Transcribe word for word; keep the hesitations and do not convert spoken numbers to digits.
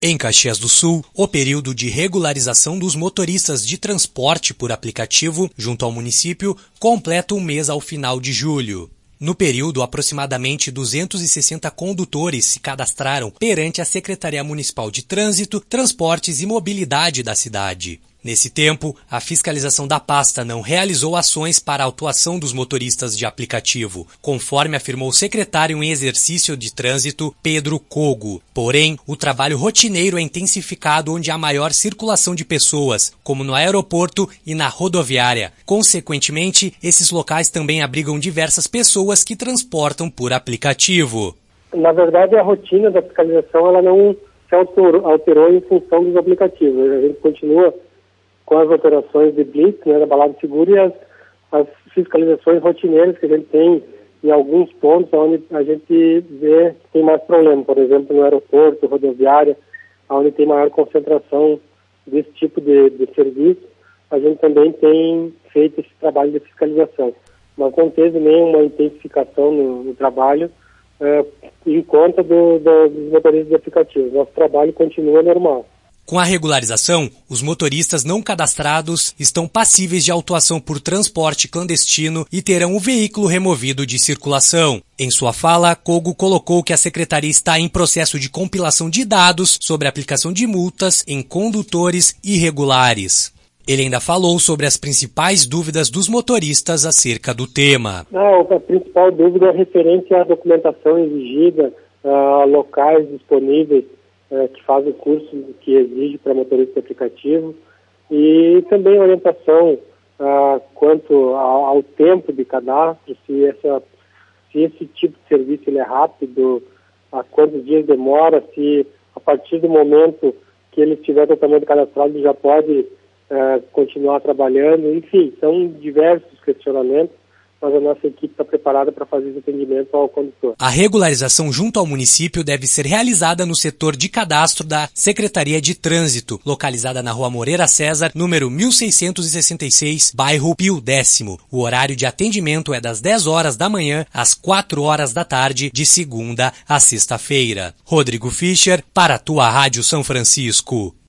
Em Caxias do Sul, o período de regularização dos motoristas de transporte por aplicativo junto ao município completa um mês ao final de julho. No período, aproximadamente duzentos e sessenta condutores se cadastraram perante a Secretaria Municipal de Trânsito, Transportes e Mobilidade da cidade. Nesse tempo, a fiscalização da pasta não realizou ações para a autuação dos motoristas de aplicativo, conforme afirmou o secretário em exercício de trânsito, Pedro Cogo. Porém, o trabalho rotineiro é intensificado onde há maior circulação de pessoas, como no aeroporto e na rodoviária. Consequentemente, esses locais também abrigam diversas pessoas que transportam por aplicativo. Na verdade, a rotina da fiscalização ela não se alterou em função dos aplicativos. A gente continua com as operações de blitz, né, da balada segura, e as, as fiscalizações rotineiras que a gente tem em alguns pontos onde a gente vê que tem mais problema, por exemplo, no aeroporto, rodoviária, onde tem maior concentração desse tipo de, de serviço, a gente também tem feito esse trabalho de fiscalização. Mas não teve nenhuma intensificação no, no trabalho é, em conta do, do, dos motoristas de aplicativos. Nosso trabalho continua normal. Com a regularização, os motoristas não cadastrados estão passíveis de autuação por transporte clandestino e terão o veículo removido de circulação. Em sua fala, Cogo colocou que a Secretaria está em processo de compilação de dados sobre a aplicação de multas em condutores irregulares. Ele ainda falou sobre as principais dúvidas dos motoristas acerca do tema. Não, a principal dúvida é referente à documentação exigida, a locais disponíveis que faz o curso que exige para motorista de aplicativo, e também orientação uh, quanto ao, ao tempo de cadastro, se, essa, se esse tipo de serviço ele é rápido, a quantos dias demora, se a partir do momento que ele estiver totalmente cadastrado ele já pode uh, continuar trabalhando. Enfim, são diversos questionamentos, mas a nossa equipe está preparada para fazer esse atendimento ao condutor. A regularização junto ao município deve ser realizada no setor de cadastro da Secretaria de Trânsito, localizada na Rua Moreira César, número mil seiscentos e sessenta e seis, bairro Pio Décimo. O horário de atendimento é das dez horas da manhã às quatro horas da tarde, de segunda a sexta-feira. Rodrigo Fischer, para a tua Rádio São Francisco.